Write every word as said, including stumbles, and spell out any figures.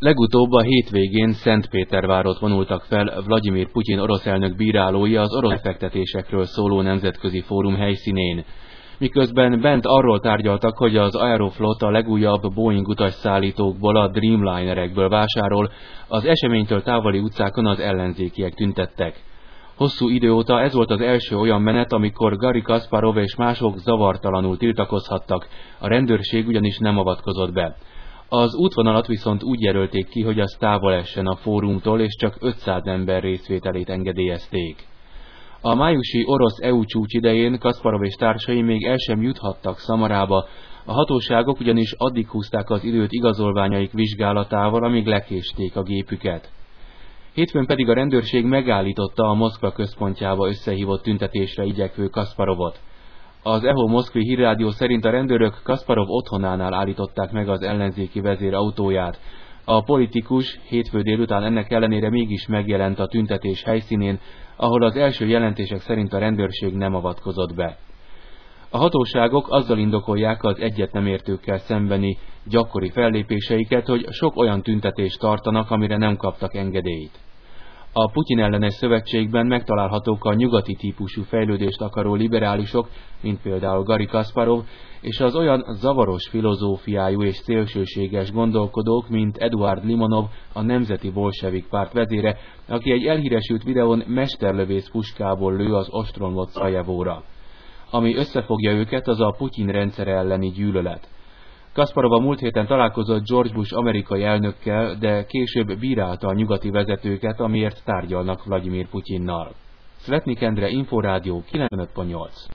Legutóbb a hétvégén Szentpétervárot vonultak fel Vlagyimir Putyin orosz elnök bírálói az orosz befektetésekről szóló nemzetközi fórum helyszínén. Miközben bent arról tárgyaltak, hogy az Aeroflot a legújabb Boeing utasszállítókból, a Dreamlinerekből vásárol, az eseménytől távoli utcákon az ellenzékiek tüntettek. Hosszú idő óta ez volt az első olyan menet, amikor Garri Kasparov és mások zavartalanul tiltakozhattak, a rendőrség ugyanis nem avatkozott be. Az útvonalat viszont úgy jelölték ki, hogy az távol essen a fórumtól, és csak ötszáz ember részvételét engedélyezték. A májusi orosz é u csúcs idején Kasparov és társai még el sem juthattak Szamarába, a hatóságok ugyanis addig húzták az időt igazolványaik vizsgálatával, amíg lekésték a gépüket. Hétfőn pedig a rendőrség megállította a Moszkva központjába összehívott tüntetésre igyekvő Kasparovot. Az e há o Moszkvi hírrádió szerint a rendőrök Kasparov otthonánál állították meg az ellenzéki vezér autóját. A politikus hétfő délután ennek ellenére mégis megjelent a tüntetés helyszínén, ahol az első jelentések szerint a rendőrség nem avatkozott be. A hatóságok azzal indokolják az egyet nem értőkkel szembeni gyakori fellépéseiket, hogy sok olyan tüntetést tartanak, amire nem kaptak engedélyt. A Putyin ellenes szövetségben megtalálhatók a nyugati típusú fejlődést akaró liberálisok, mint például Garri Kasparov, és az olyan zavaros filozófiájú és szélsőséges gondolkodók, mint Eduard Limonov, a Nemzeti Bolsevik Párt vezére, aki egy elhíresült videón mesterlövész puskából lő az ostromlott Szarajevóra. Ami összefogja őket, az a Putyin rendszere elleni gyűlölet. Kasparov a múlt héten találkozott George Bush amerikai elnökkel, de később bírálta a nyugati vezetőket, amiért tárgyalnak Vlagyimir Putyinnal. Szvetnik Endre, Inforádió kilencvenöt pont nyolc.